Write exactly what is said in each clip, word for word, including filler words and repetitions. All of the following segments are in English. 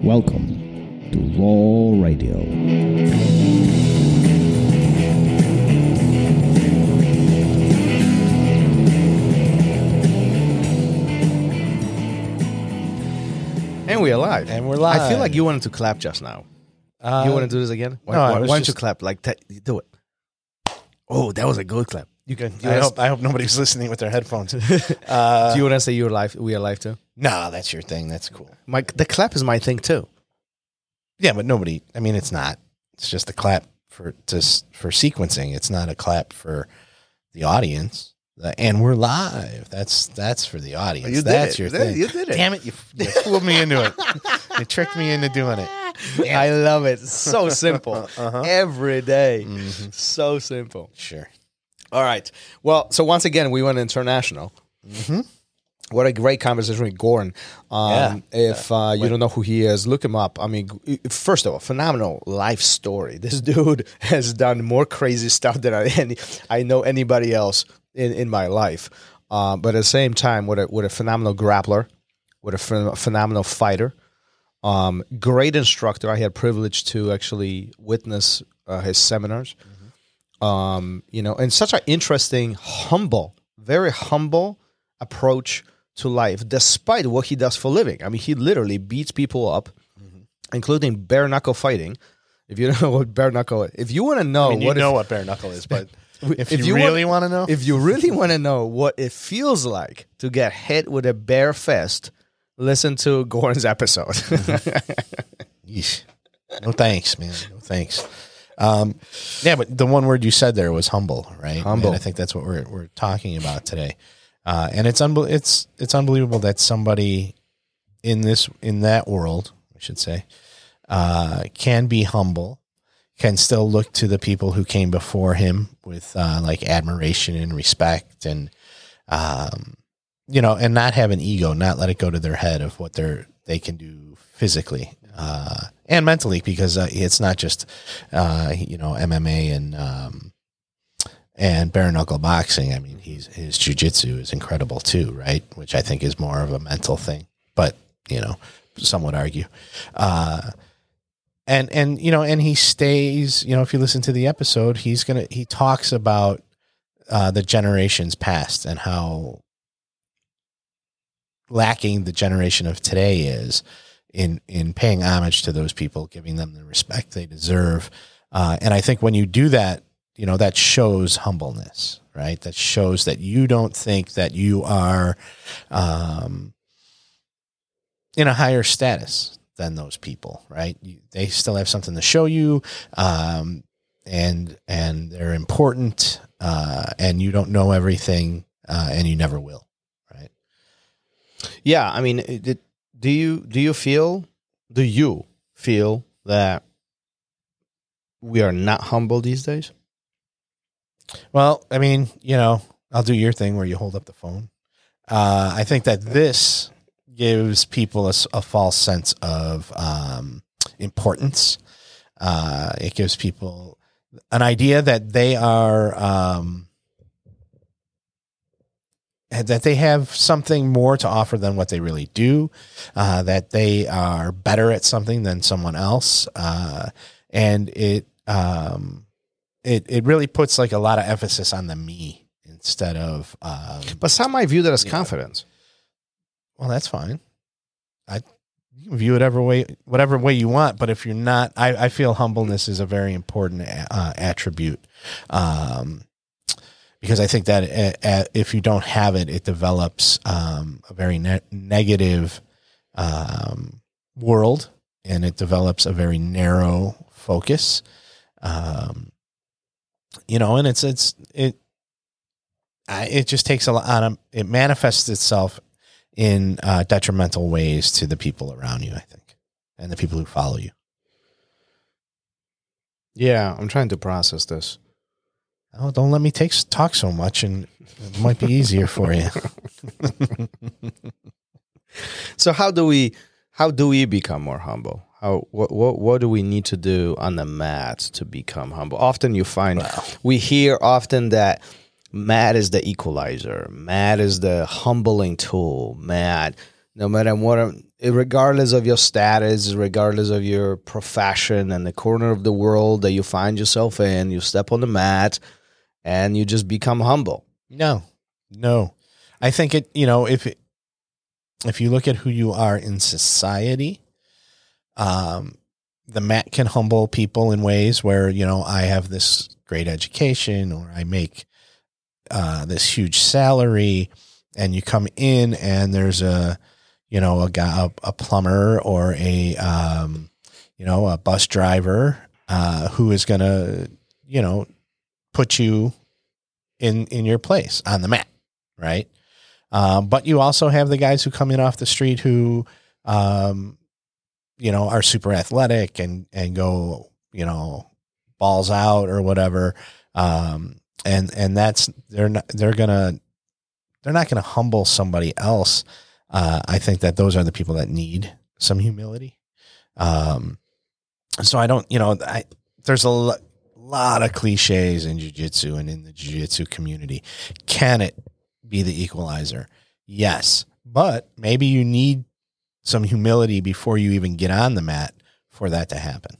Welcome to Raw Radio. And we're live. And we're live. I feel like you wanted to clap just now. Uh, you want to do this again? Why, no, I why, was why don't just- you clap? Like, te- do it. Oh, that was a good clap. You can. You I wanna- hope. I hope nobody's listening with their headphones. Uh, do you want to say you're live? We are live too. no, that's your thing. That's cool. My the clap is my thing too. Yeah, but nobody. I mean, it's not. It's just a clap for just for sequencing. It's not a clap for the audience. The- and we're live. That's that's for the audience. You did that's it. your You did- thing. you did it. Damn it! You, you fooled me into it. You tricked me into doing it. Damn. I love it. So simple. Uh-huh. Every day. Mhm. So simple. Sure. All right. Well, so once again, we went international. Mm-hmm. What a great conversation with Gordon. Um, if uh, you don't know who he is, look him up. I mean, g- first of all, phenomenal life story. This dude has done more crazy stuff than I, any, I know anybody else in, in my life. Uh, but at the same time, what a, what a phenomenal grappler, what a phen- phenomenal fighter. Um, great instructor. I had privilege to actually witness uh, his seminars. Um, you know, and such an interesting, humble, very humble approach to life, despite what he does for a living. I mean, he literally beats people up, including bare knuckle fighting. If you don't know what bare knuckle is, if you want to know, I mean, you what know if, what bare knuckle is, but if, if you, you really want to know, if you really want to know what it feels like to get hit with a bare fist, listen to Gordon's episode. Yeesh. No thanks, man. No thanks. Um, yeah, but the one word you said there was humble, right? Humble. And I think that's what we're we're talking about today. Uh, and it's unbe- it's it's unbelievable that somebody in this in that world, I should say, uh, can be humble, can still look to the people who came before him with uh, like admiration and respect, and um, you know, and not have an ego, not let it go to their head of what they're they can do physically uh, and mentally, because uh, it's not just uh, you know M M A and um, and bare knuckle boxing. I mean, he's his jiu-jitsu is incredible too, right? Which I think is more of a mental thing, but you know, some would argue. Uh, and and you know, and he stays. You know, if you listen to the episode, he's gonna he talks about uh, the generations past and how lacking the generation of today is in in paying homage to those people, giving them the respect they deserve. Uh, and I think when you do that, you know, that shows humbleness, right? That shows that you don't think that you are um, in a higher status than those people, right? You, they still have something to show you, um, and and they're important, uh, and you don't know everything, uh, and you never will. Yeah, I mean, it, it, do you do you feel do you feel that we are not humble these days? Well, I mean, you know, I'll do your thing where you hold up the phone. Uh, I think that this gives people a, s- a false sense of um, importance. Uh, it gives people an idea that they are. Um, that they have something more to offer than what they really do, uh, that they are better at something than someone else. Uh, and it, um, it, it really puts like a lot of emphasis on the me instead of, um, But some might view that as Yeah. confidence. well, that's fine. I you can view it whatever way, whatever way you want. But if you're not, I, I feel humbleness is a very important uh, attribute. Um, Because I think that uh, uh, if you don't have it, it develops um, a very ne- negative um, world, and it develops a very narrow focus. Um, you know, and it's it's it. I, it just takes a lot. Of, it manifests itself in uh, detrimental ways to the people around you, I think, and the people who follow you. Yeah, I'm trying to process this. Oh, don't let me take talk so much, and it might be easier for you. So how do we how do we become more humble? How what what what do we need to do on the mat to become humble? Often you find Wow. we hear often that mat is the equalizer, mat is the humbling tool, mat no matter what regardless of your status, regardless of your profession and the corner of the world that you find yourself in, you step on the mat and you just become humble. No, no. I think it, you know, if it, if you look at who you are in society, um, the mat can humble people in ways where, you know, I have this great education or I make uh, this huge salary, and you come in and there's a, you know, a guy, a, a plumber or a, um, you know, a bus driver uh, who is going to, you know, put you in, in your place on the mat. Right. Um, but you also have the guys who come in off the street who, um, you know, are super athletic and, and go, you know, balls out or whatever. Um, and, and that's, they're not, they're going to, they're not going to humble somebody else. Uh, I think that those are the people that need some humility. Um, so I don't, you know, I, there's a lo- lot of cliches in jiu-jitsu and in the jiu-jitsu community. Can it be the equalizer? Yes, but maybe you need some humility before you even get on the mat for that to happen.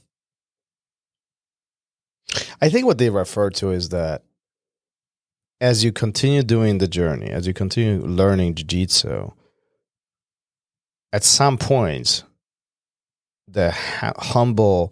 I think what they refer to is that as you continue doing the journey, as you continue learning jiu-jitsu, at some point, the ha- humble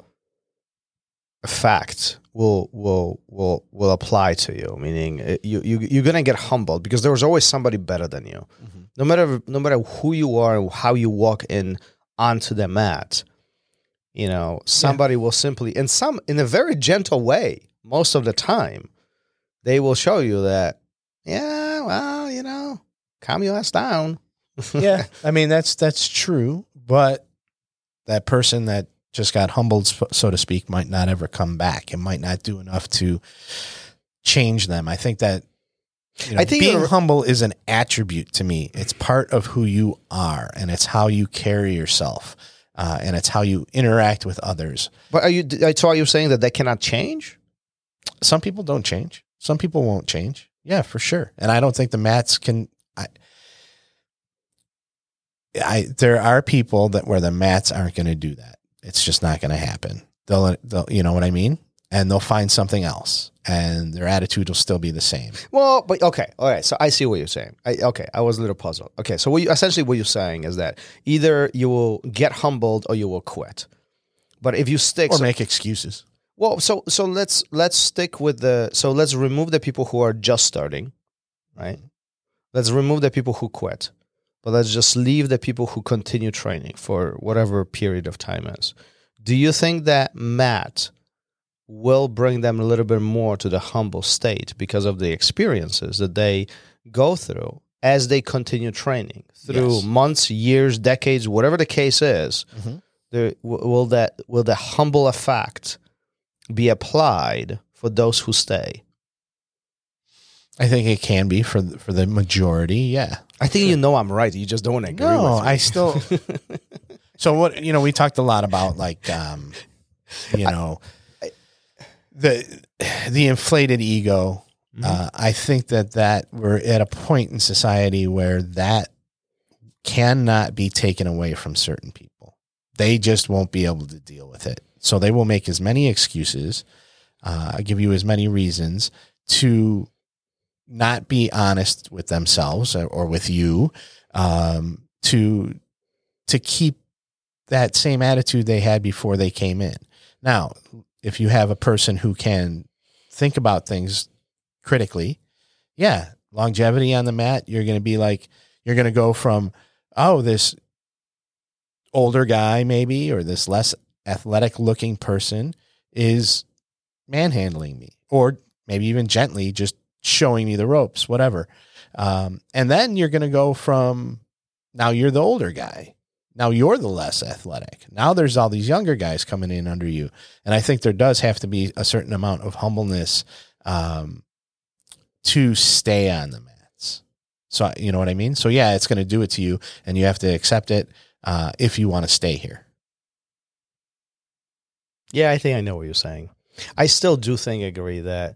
fact will will will will apply to you. Meaning, uh, you you you're gonna get humbled because there was always somebody better than you. Mm-hmm. No matter no matter who you are and how you walk in onto the mat, you know somebody yeah. will simply, in some in a very gentle way, most of the time, they will show you that. Yeah, well, you know, calm your ass down. Yeah, I mean that's that's true, but that person that just got humbled, so to speak, might not ever come back. It might not do enough to change them. I think that you know, I think being humble is an attribute to me. It's part of who you are, and it's how you carry yourself, uh, and it's how you interact with others. But are you? I saw you saying that that cannot change. Some people don't change. Some people won't change. Yeah, for sure. And I don't think the mats can. I, I there are people that where the mats aren't going to do that. It's just not going to happen. They'll, they'll, you know what I mean? And they'll find something else, and their attitude will still be the same. Well, but okay, all right. So I see what you're saying. I, okay, I was a little puzzled. Okay, so what you, essentially what you're saying is that either you will get humbled or you will quit. But if you stick, or so, make excuses. Well, so so let's let's stick with the so let's remove the people who are just starting, right? Let's remove the people who quit, but let's just leave the people who continue training for whatever period of time is. Do you think that Matt will bring them a little bit more to the humble state because of the experiences that they go through as they continue training through yes. months, years, decades, whatever the case is? Mm-hmm. There, will that will the humble effect be applied for those who stay? I think it can be for the, for the majority. Yeah, I think sure. you know I'm right. You just don't agree. No, with me. I still. So what you know, we talked a lot about like um, you know. I, The the inflated ego, mm-hmm. uh, I think that, that we're at a point in society where that cannot be taken away from certain people. They just won't be able to deal with it. So they will make as many excuses, uh, give you as many reasons to not be honest with themselves or, or with you, um, to to keep that same attitude they had before they came in. Now, if you have a person who can think about things critically, yeah, longevity on the mat, you're going to be like, you're going to go from, oh, this older guy maybe, or this less athletic looking person is manhandling me, or maybe even gently just showing me the ropes, whatever. Um, and then you're going to go from, now you're the older guy. Now you're the less athletic. Now there's all these younger guys coming in under you. And I think there does have to be a certain amount of humbleness um, to stay on the mats. So, you know what I mean? So yeah, it's going to do it to you, and you have to accept it uh, if you want to stay here. Yeah, I think I know what you're saying. I still do think, agree that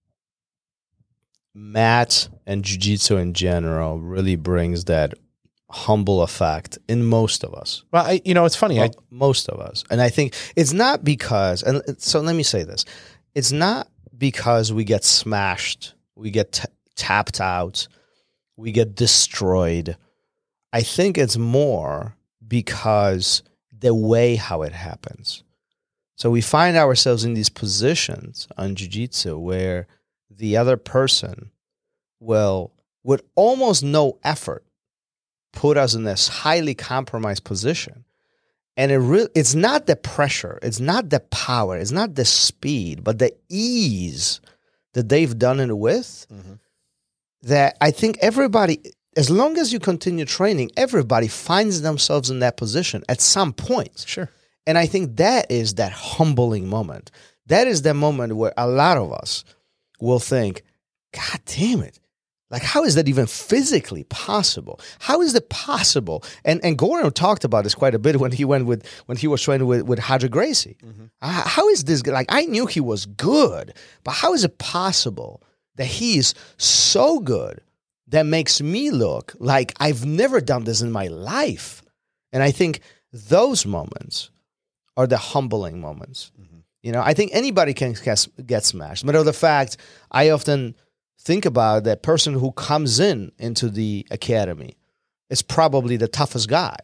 mat and jiu-jitsu in general really brings that humble effect in most of us. Well, I, you know, it's funny. Well, I, most of us. And I think it's not because, and so let me say this. It's not because we get smashed, we get t- tapped out, we get destroyed. I think it's more because the way how it happens. So we find ourselves in these positions on jiu-jitsu where the other person will, with almost no effort, put us in this highly compromised position. And it re- it's not the pressure, it's not the power, it's not the speed, but the ease that they've done it with, mm-hmm. that I think everybody, as long as you continue training, everybody finds themselves in that position at some point. Sure. And I think that is that humbling moment. That is the moment where a lot of us will think, God damn it. Like, how is that even physically possible? How is it possible? And and Goran talked about this quite a bit when he went with when he was training with, with Roger Gracie. Mm-hmm. Uh, how is this? Like, I knew he was good, but how is it possible that he's so good that makes me look like I've never done this in my life? And I think those moments are the humbling moments. Mm-hmm. You know, I think anybody can get, get smashed. Matter of the fact, I often think about that person who comes in into the academy is probably the toughest guy.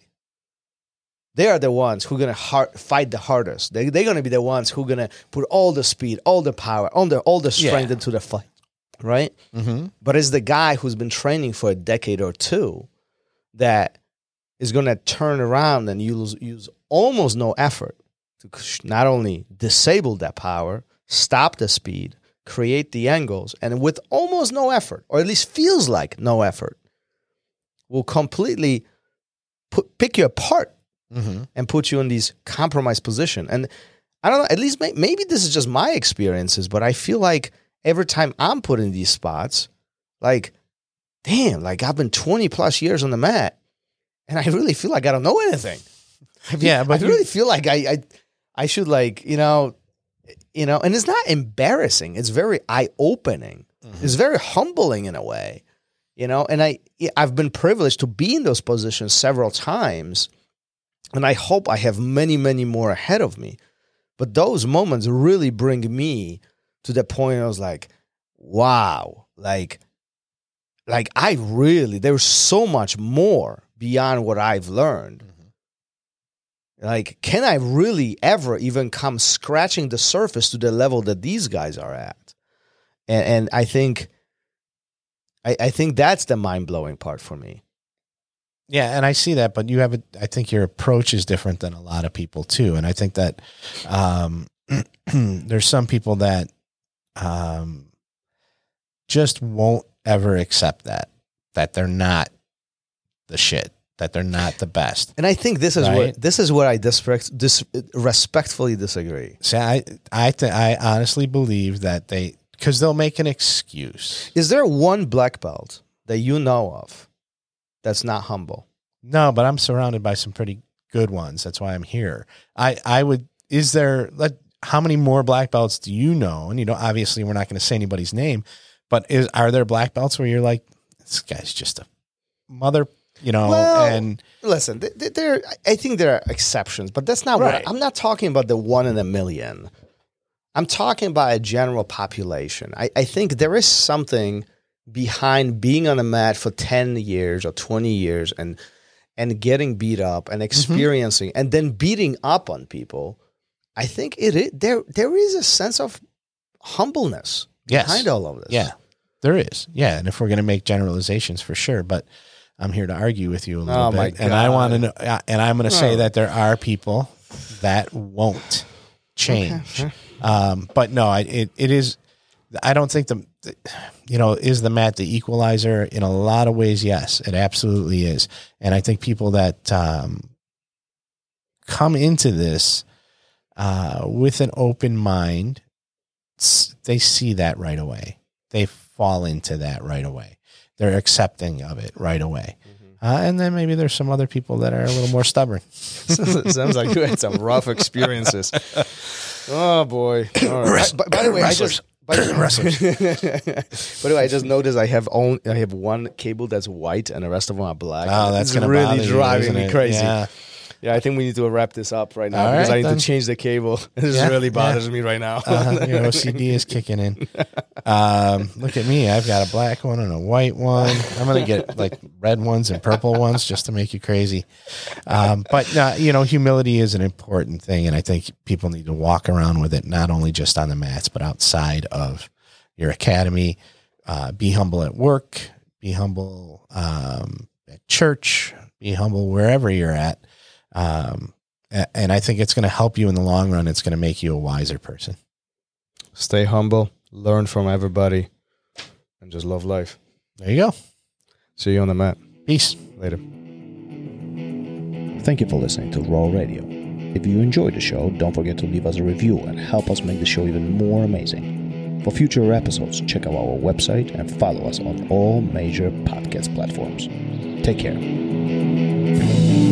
They are the ones who are going to fight the hardest. They, they're going to be the ones who are going to put all the speed, all the power, all the, all the strength yeah. into the fight, right? Mm-hmm. But it's the guy who's been training for a decade or two that is going to turn around and use, use almost no effort to not only disable that power, stop the speed, create the angles, and with almost no effort, or at least feels like no effort, will completely put, pick you apart mm-hmm. and put you in these compromised position. And I don't know, at least may, maybe this is just my experiences, but I feel like every time I'm put in these spots, like, damn, like I've been twenty plus years on the mat, and I really feel like I don't know anything. I mean, yeah, but I really feel like I, I, I should like, you know, You know, and it's not embarrassing. It's very eye-opening. Mm-hmm. It's very humbling in a way, you know. And I, I've been privileged to be in those positions several times, and I hope I have many, many more ahead of me. But those moments really bring me to the point I was like, wow, like, like I really, there's so much more beyond what I've learned. Like, can I really ever even come scratching the surface to the level that these guys are at? And, and I think, I, I think that's the mind blowing part for me. Yeah, and I see that, but you have a, I think your approach is different than a lot of people too, and I think that um, there's some people that um, just won't ever accept that that they're not the shit. That they're not the best. And I think this is right? what this is where I disrespect, dis, respectfully disagree. See, I I th- I honestly believe that they, because they'll make an excuse. Is there one black belt that you know of that's not humble? No, but I'm surrounded by some pretty good ones. That's why I'm here. I, I would, is there, let, how many more black belts do you know? And, you know, obviously we're not going to say anybody's name, but is, are there black belts where you're like, this guy's just a mother. You know, well, and listen, there. I think there are exceptions, but that's not right. what I, I'm not talking about the one in a million. I'm talking about a general population. I, I think there is something behind being on the mat for ten years or twenty years and and getting beat up and experiencing mm-hmm. and then beating up on people. I think it is, there there is a sense of humbleness yes. behind all of this. Yeah, there is. Yeah, and if we're going to make generalizations, for sure, but I'm here to argue with you a little oh bit, my God. and I want to know, and I'm going to oh. say that there are people that won't change. Okay. Um, but no, I, it it is. I don't think the, you know, is the mat the equalizer in a lot of ways? Yes, it absolutely is, and I think people that um, come into this uh, with an open mind, they see that right away. They fall into that right away. They're accepting of it right away. Mm-hmm. Uh, and then maybe there's some other people that are a little more stubborn. Sounds like you had some rough experiences. Oh, boy. All right. By, by the way, I just Wrestlers. By the way, I just noticed I have only I have one cable that's white and the rest of them are black. Oh, that's it's gonna really bother you, driving isn't me it? crazy. Yeah. Yeah, I think we need to wrap this up right now All because right, I need then. to change the cable. This Yeah, really bothers yeah. me right now. Uh, your O C D is kicking in. Um, look at me. I've got a black one and a white one. I'm going to get like red ones and purple ones just to make you crazy. Um, but, uh, you know, humility is an important thing. And I think people need to walk around with it, not only just on the mats, but outside of your academy. Uh, be humble at work. Be humble um, at church. Be humble wherever you're at. Um, and I think it's going to help you in the long run. It's going to make you a wiser person. Stay humble, learn from everybody, and just love life. There you go. See you on the mat. Peace. Later. Thank you for listening to Raw Radio. If you enjoyed the show, don't forget to leave us a review and help us make the show even more amazing. For future episodes, check out our website and follow us on all major podcast platforms. Take care.